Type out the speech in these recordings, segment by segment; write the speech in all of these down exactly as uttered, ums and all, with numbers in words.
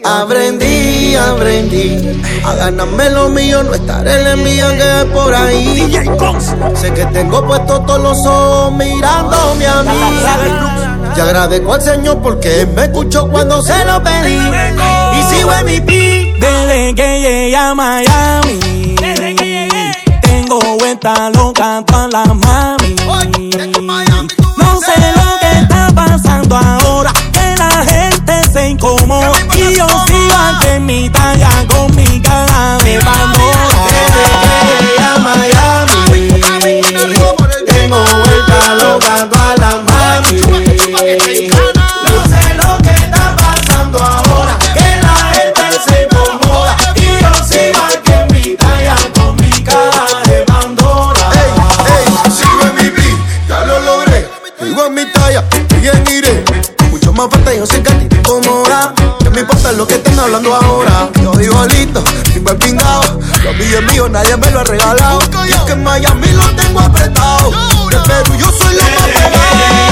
Aprendí, aprendí a ganarme lo mío, no estar en la envidia que es por ahí. D J Sé que tengo puestos todos los ojos mirándome a mí. Y agradezco al Señor porque me escuchó cuando se lo pedí. Y sigo en mi pi. Desde que llegué a Miami, desde que llegué, tengo vuelta loca a todas las mami. No sé lo que está pasando ahora, que la gente se incomoda y yo sigo aquí en mi talla con mi cara de Pandora. Desde que llegué a Miami, tengo vuelta loca a todas las mami. No sé lo que está pasando ahora, que la gente se incomoda y yo sigo aquí en mi talla con mi cara de Pandora. Ey, ey, sigo en mi beat, ya lo logré. Sigo en mi talla, bien iré. Mucho más falta y yo sé que a ti te incomoda. No me importa lo que estén hablando ahora. Yo vivo listo, vivo empingado. Los billetes míos nadie me lo ha regalado. Y es que en Miami lo tengo apretado. De Perú yo soy lo más pegado.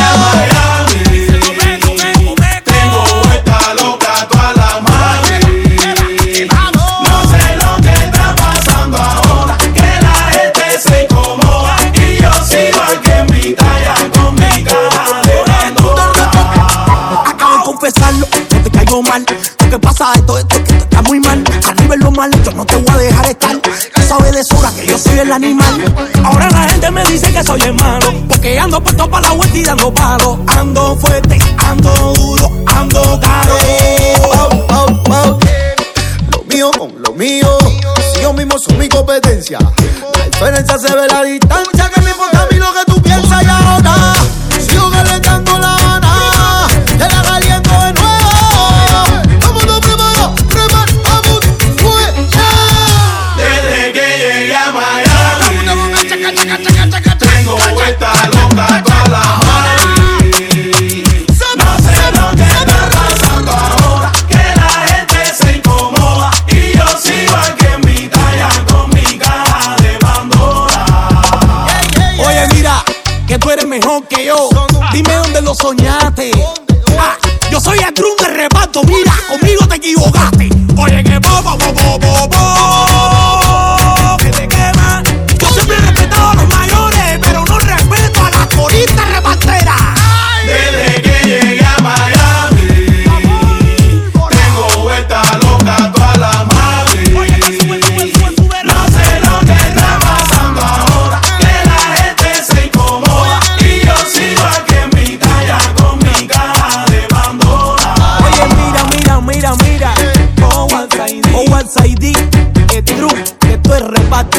Confesarlo, no te caigo mal. Lo que pasa es todo esto, que tú estás muy mal. Arriba es lo malo, yo no te voy a dejar estar. Tú sabes de sobra que yo soy el animal. Ahora la gente me dice que soy el malo, porque ando puesto para la vuelta y dando palo. Ando fuerte, ando duro, ando caro. Oh, oh, oh. Lo mío con lo mío, si yo mismo soy mi competencia. La diferencia se ve la distancia, que me importa a mí lo que tú piensas. Y ahora sigo calentando la gana. Te la caliento de nuevo. Vamos a preparar, preparamos, fuera. Desde que llegué a Miami, tengo vuelta loca toda la mami. No sé lo que está pasando ahora, que la gente se incomoda y yo sigo aquí en mi talla con mi cara de Pandora. Oye, mira, que tú eres mejor que yo. Dime dónde lo soñaste. Ah, yo soy el drum de reparto, mira, conmigo te equivocaste. Oye, que bo, bo, bo, bo, bo, bo, que te quema. Yo siempre he respetado a los mayores, pero no respeto a las coristas reparteras. Desde que llegué a Miami, tengo vuelta loca toda la mami. No sé lo que está pasando ahora, que la gente se incomoda y yo sigo aquí en mi talla con mi cara de Pandora. Oye, mira, mira, mira, mira. Oh, Outside D, el drum, que esto es reparto.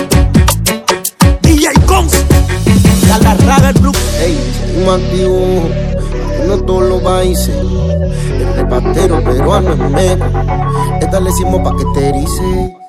D J Cons, a la Raga Blue. Ey, seguimos activos, en todos los países. El repartero peruano es mero. Esta le hicimos pa' que te erice.